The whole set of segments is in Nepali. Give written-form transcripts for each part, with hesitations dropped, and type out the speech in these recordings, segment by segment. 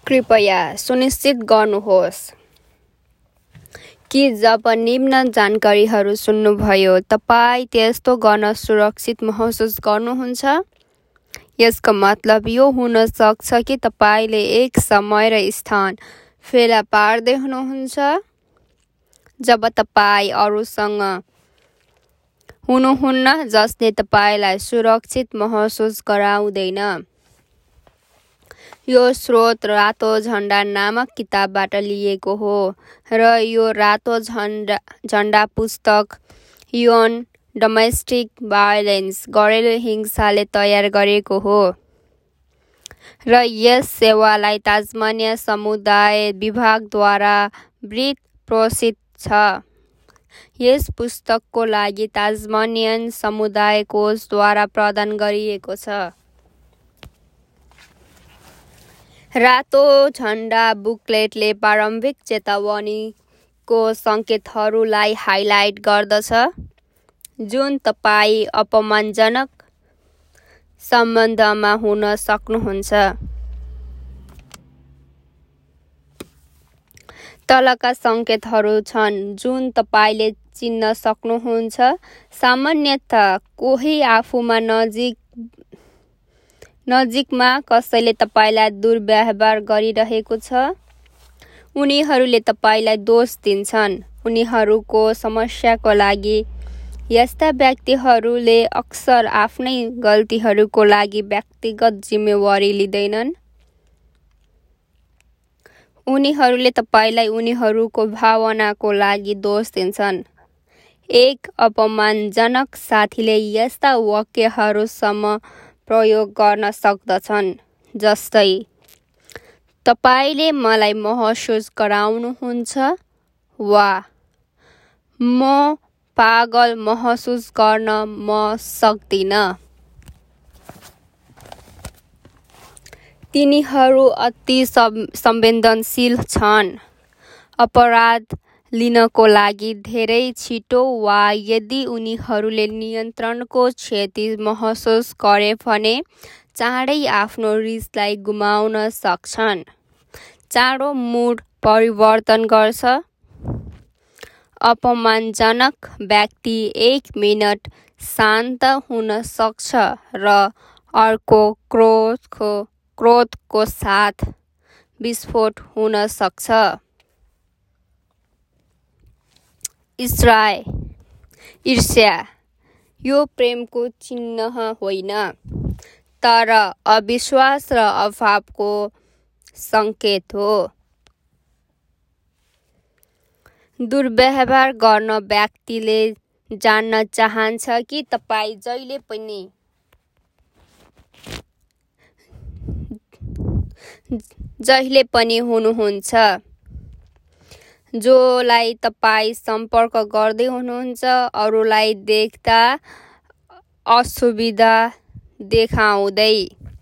कृपया सुनिश्चित गर्नुहोस् कि जब निम्न जानकारीहरू सुन्नुभयो तपाईँ त्यस्तो गर्न सुरक्षित महसुस गर्नुहुन्छ। यसको मतलब यो हुन सक्छ कि तपाईले एक समय र स्थान फेला पार्दै हुनुहुन्छ जब तपाईँ अरूसँग हुनुहुन्न जसले तपाईलाई सुरक्षित महसुस गराउँदैन। यो स्रोत रातो झण्डा नामक किताबबाट लिएको हो र यो रातो झण्डा पुस्तक यौन डोमेस्टिक भायोलेन्स घरेलु हिंसाले तयार गरेको हो र यस सेवालाई ताजमानिया समुदाय विभागद्वारा वित्त पोषित छ। यस पुस्तकको लागि ताजमानियन समुदाय कोषद्वारा प्रदान गरिएको छ। रातो झण्डा बुकलेटले प्रारम्भिक चेतावनीको सङ्केतहरूलाई हाइलाइट गर्दछ जुन तपाईँ अपमानजनक सम्बन्धमा हुन सक्नुहुन्छ। तलका सङ्केतहरू छन् जुन तपाईले चिन्न सक्नुहुन्छ। सामान्यतः कोही आफूमा नजिकमा कसैले तपाईलाई दुर्व्यवहार गरिरहेको छ। उनीहरूले तपाईलाई दोष दिन्छन्। उनीहरूको समस्याको लागि यस्ता व्यक्तिहरूले अक्सर आफ्नै गल्तीहरूको लागि व्यक्तिगत जिम्मेवारी लिँदैनन्। उनीहरूले तपाईलाई उनीहरूको भावनाको लागि दोष दिन्छन्। एक अपमानजनक साथीले यस्ता वाक्यहरूसम्म प्रयोग गर्न सक्दछन् जस्तै तपाईले मलाई महसुस गराउनुहुन्छ वा म पागल महसुस गर्न म सक्दिन। तिनीहरू अति संवेदनशील छन्। अपराध लिनको लागि धेरै छिटो वा यदि उनीहरूले नियन्त्रणको क्षति महसुस गरे भने चाँडै आफ्नो रिसलाई गुमाउन सक्छन्। चाँडो मुड परिवर्तन गर्छ। अपमानजनक व्यक्ति 1 मिनेट शान्त हुन सक्छ र अर्को क्रोधको साथ विस्फोट हुन सक्छ। ईर्ष्या यो प्रेमको चिन्ह होइन तर अविश्वास र अभावको सङ्केत हो। दुर्व्यवहार गर्न व्यक्तिले जान्न चाहन्छ कि तपाईँ जहिले पनि हुनुहुन्छ। जोलाई तपाईँ सम्पर्क गर्दै हुनुहुन्छ अरूलाई देख्दा असुविधा देखाउँदै।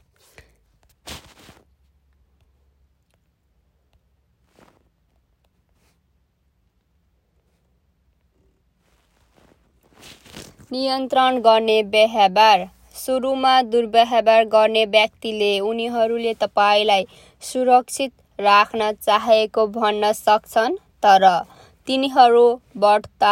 नियन्त्रण गर्ने व्यवहार सुरुमा दुर्व्यवहार गर्ने व्यक्तिले उनीहरूले तपाईलाई सुरक्षित राख्न चाहेको भन्न सक्छन् तर तिनीहरू बढ्ता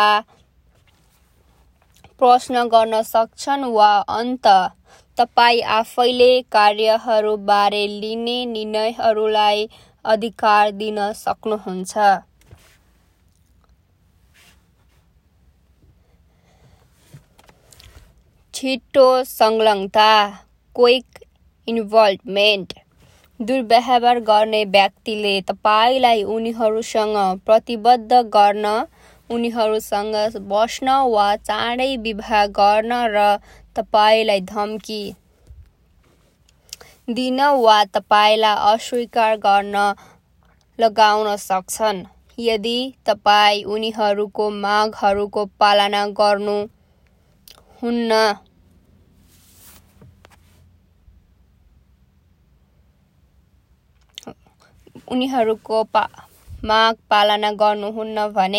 प्रश्न गर्न सक्छन् वा अन्ततः तपाईँ आफैले कार्यहरूबारे लिने निर्णयहरूलाई अधिकार दिन सक्नुहुन्छ। छिटो संलग्नता क्विक इन्भल्भमेन्ट दुर्व्यवहार गर्ने व्यक्तिले तपाईलाई उनीहरूसँग प्रतिबद्ध गर्न, उनीहरूसँग बस्न वा चाँडै विवाह गर्न र तपाईलाई धम्की दिन वा तपाईलाई अस्वीकार गर्न लगाउन सक्छन् यदि तपाईँ उनीहरूको मागहरूको पालना गर्नुहुन्न। उनीहरूको माग पालना गर्नुहुन्न भने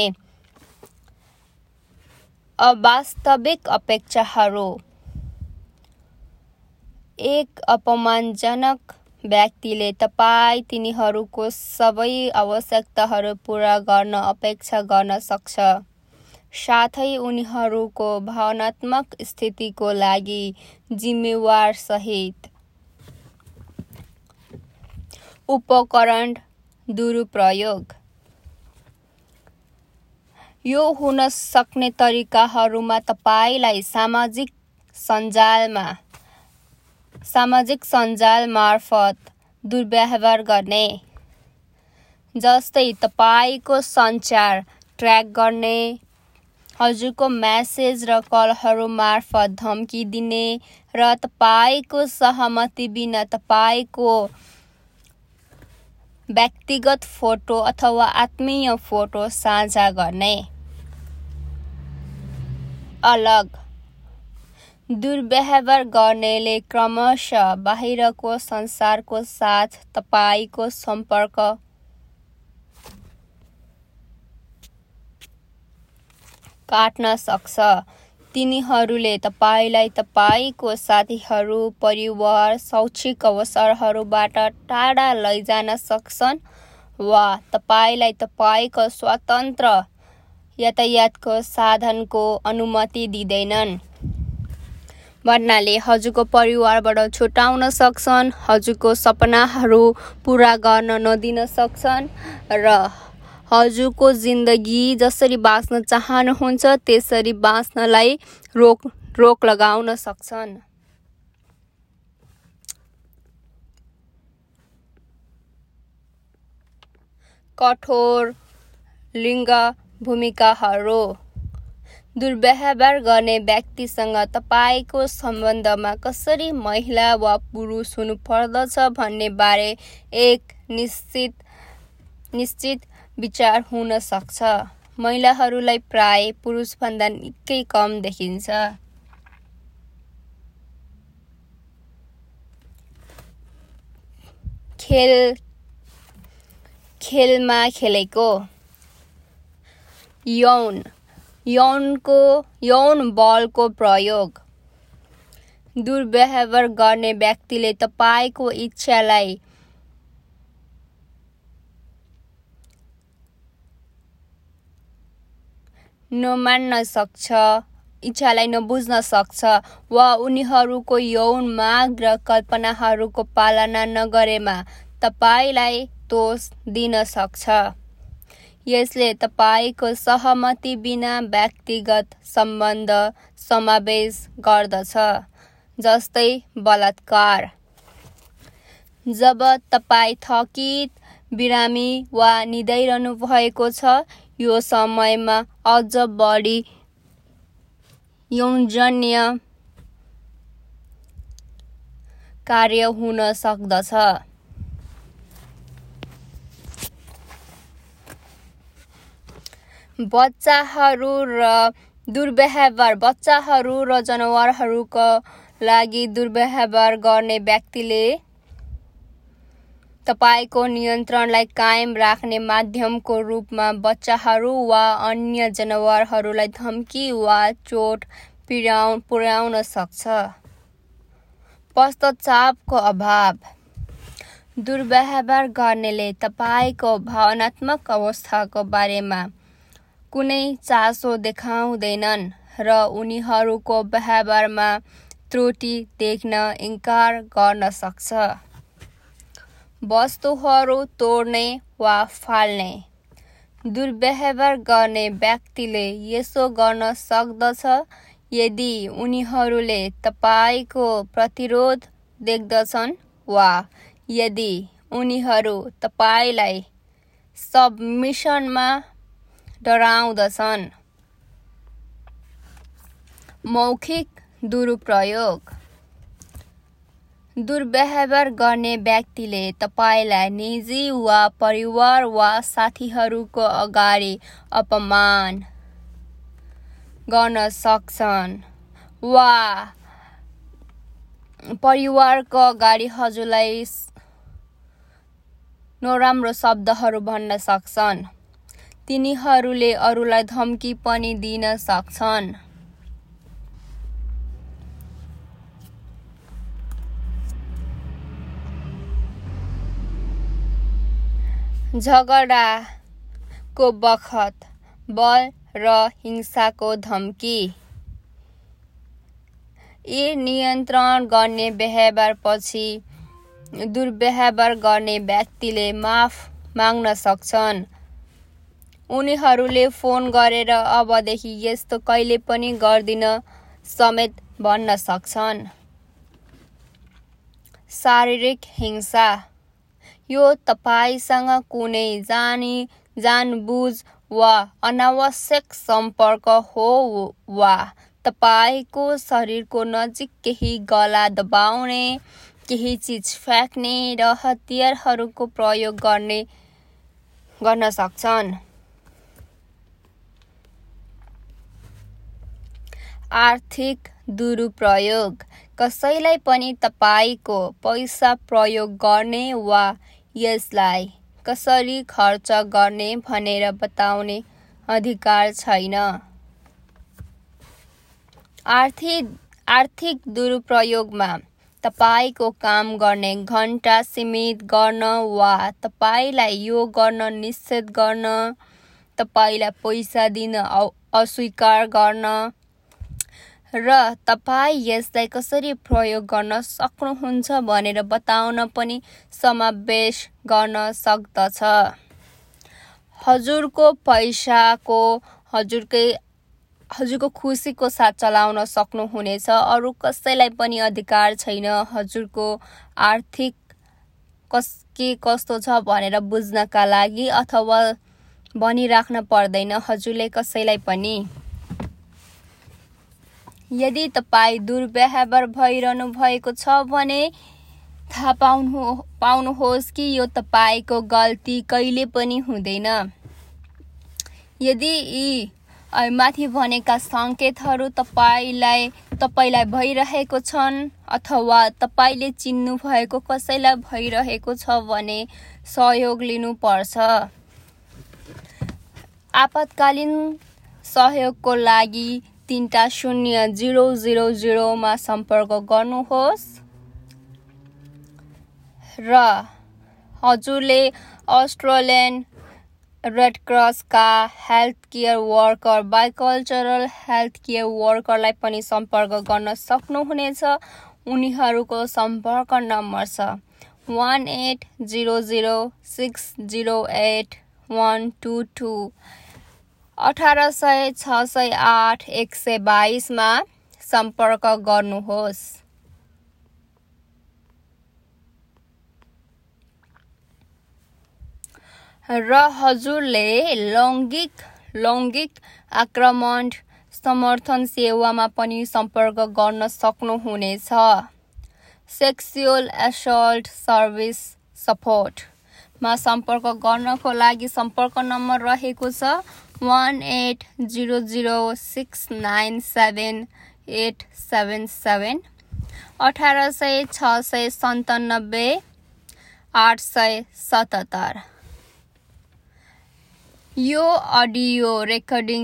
अवास्तविक अपेक्षाहरू एक अपमानजनक व्यक्तिले तपाईँ तिनीहरूको सबै आवश्यकताहरू पूरा गर्न अपेक्षा गर्न सक्छ, साथै उनीहरूको भावनात्मक स्थितिको लागि जिम्मेवार सहित। उपकरण दुरुपयोग। यो हुन सक्ने तरिकाहरूमा तपाईलाई सामाजिक सञ्जाल मार्फत दुर्व्यवहार गर्ने, जस्तै तपाईको सञ्चार ट्र्याक गर्ने, हजुरको मेसेज र कलहरू मार्फत धम्की दिने र तपाईको सहमति बिना तपाईको व्यक्तिगत फोटो अथवा आत्मीय फोटो साझा गर्ने। अलग दुर्व्यवहार गर्नेले क्रमशः बाहिरको संसारको साथ तपाईको सम्पर्क काट्न सक्छ। तिनीहरूले तपाईलाई तपाईको साथीहरू, परिवार, शैक्षिक अवसरहरूबाट टाढा लैजान सक्छन् वा तपाईलाई तपाईको स्वतन्त्र यातायातको साधनको अनुमति दिँदैनन् भन्नाले हजुरको परिवारबाट छुटाउन सक्छन्, हजुरको सपनाहरू पूरा गर्न नदिन सक्छन् र हजुरको जिन्दगी जसरी बाँच्न चाहनुहुन्छ त्यसरी बाँच्नलाई रोक लगाउन सक्छन्। कठोर लिङ्ग भूमिकाहरू। दुर्व्यवहार गर्ने व्यक्तिसँग तपाईको सम्बन्धमा कसरी महिला वा पुरुष हुनुपर्दछ भन्ने बारे एक निश्चित विचार हुन सक्छ। महिलाहरूलाई प्राय पुरुषभन्दा निकै कम देखिन्छ। खेलमा खेलेको यौन बलको प्रयोग। दुर्व्यवहार गर्ने व्यक्तिले तपाईको इच्छालाई नमान्न सक्छ, इच्छालाई नबुझ्न सक्छ वा उनीहरूको यौन माग र कल्पनाहरूको पालना नगरेमा तपाईलाई दोष दिन सक्छ। यसले तपाईको सहमति बिना व्यक्तिगत सम्बन्ध समावेश गर्दछ, जस्तै बलात्कार। जब तपाईँ थकित, बिरामी वा निदाइरहनु भएको छ, यो समयमा अझ बढी यौनजन्य कार्य हुन सक्दछ। बच्चाहरू र जनावरहरूका लागि दुर्व्यवहार गर्ने व्यक्तिले तपाईको नियन्त्रणलाई कायम राख्ने माध्यमको रूपमा बच्चाहरू वा अन्य जनावरहरूलाई धम्की वा चोट पुर्याउन सक्छ। पश्चातापको अभाव। दुर्व्यवहार गर्नेले तपाईको भावनात्मक अवस्थाको बारेमा कुनै चासो देखाउँदैनन् र उनीहरूको व्यवहारमा त्रुटि देख्न इन्कार गर्न सक्छ। वस्तुहरू तोड्ने वा फाल्ने। दुर्व्यवहार गर्ने व्यक्तिले यसो गर्न सक्दछ यदि उनीहरूले तपाईको प्रतिरोध देख्दछन् वा यदि उनीहरू तपाईलाई सबमिसनमा डराउँदछन्। मौखिक दुरुपयोग। दुर्व्यवहार गर्ने व्यक्तिले तपाईलाई निजी वा परिवार वा साथीहरूको अगाडि अपमान गर्न सक्छन् वा परिवारको अगाडि हजुरलाई नराम्रो शब्दहरू भन्न सक्छन्। तिनीहरूले अरूलाई धम्की पनि दिन सक्छन्। झगडाको बखत बल र हिंसाको धम्की। यी नियन्त्रण गर्ने व्यवहारपछि दुर्व्यवहार गर्ने व्यक्तिले माफ माग्न सक्छन्। उनीहरूले फोन गरेर अबदेखि यस्तो कहिले पनि गर्दिन समेत भन्न सक्छन्। शारीरिक हिंसा। यो तपाईसँग कुनै जानबुझ वा अनावश्यक सम्पर्क हो वा तपाईको शरीरको नजिक केही गला दबाउने, केही चीज फ्याँक्ने र हतियारहरूको प्रयोग गर्न सक्छन्। आर्थिक दुरुपयोग। कसैलाई पनि तपाईको पैसा प्रयोग गर्ने वा यसलाई कसरी खर्च गर्ने भनेर बताउने अधिकार छैन। आर्थिक दुरुपयोगमा तपाईको काम गर्ने घण्टा सीमित गर्न वा तपाईलाई यो गर्न निषेध गर्न, तपाईलाई पैसा दिन अस्वीकार गर्न र तपाई यसलाई कसरी प्रयोग गर्न सक्नुहुन्छ भनेर बताउन पनि समावेश गर्न सक्दछ। हजुरको पैसाको हजुरको खुसीको साथ चलाउन सक्नुहुनेछ। अरू कसैलाई पनि अधिकार छैन हजुरको आर्थिक के कस्तो छ भनेर बुझ्नका लागि, अथवा भनिराख्न पर्दैन हजुरले कसैलाई पनि। यदि तपाई दुर्व्यवहार भइरहनु भएको छ भने थाहा पाउनुहोस् कि यो तपाईको गल्ती कहिले पनि हुँदैन। यदि यी माथि भनेका संकेतहरू तपाईलाई भइरहेको छन् अथवा तपाईले चिन्नु भएको कसैलाई भइरहेको छ भने सहयोग लिनुपर्छ। आपतकालीन सहयोगको लागि 3000 मा सम्पर्क गर्नुहोस् र हजुरले अस्ट्रेलियन रेड क्रसका health care worker, bicultural health care वर्करलाई पनि सम्पर्क गर्न सक्नुहुनेछ। उनीहरूको सम्पर्क नम्बर छ 1800608122 1800-608-122 मा सम्पर्क गर्नुहोस्। र हजुरले लैङ्गिक आक्रमण समर्थन सेवामा पनि सम्पर्क गर्न सक्नुहुनेछ। सेक्सुअल असल्ट सर्भिस सपोर्ट मा सम्पर्क गर्नको लागि सम्पर्क नम्बर रहेको छ 1800-697-877 1800-697-877। यो audio recording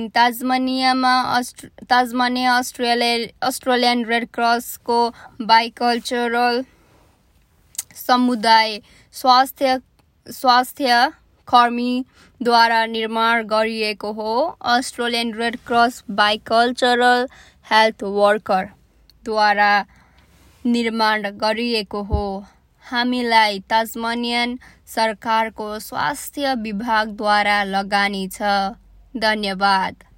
Tasmania Australian red क्रसको बाइकल्चरल समुदाय स्वास्थ्य कर्मीद्वारा निर्माण गरिएको हो। Australian red cross bicultural health worker द्वारा निर्माण गरिएको हो। हामीलाई ताजमानियन सरकारको स्वास्थ्य विभागद्वारा लगानी छ। धन्यवाद।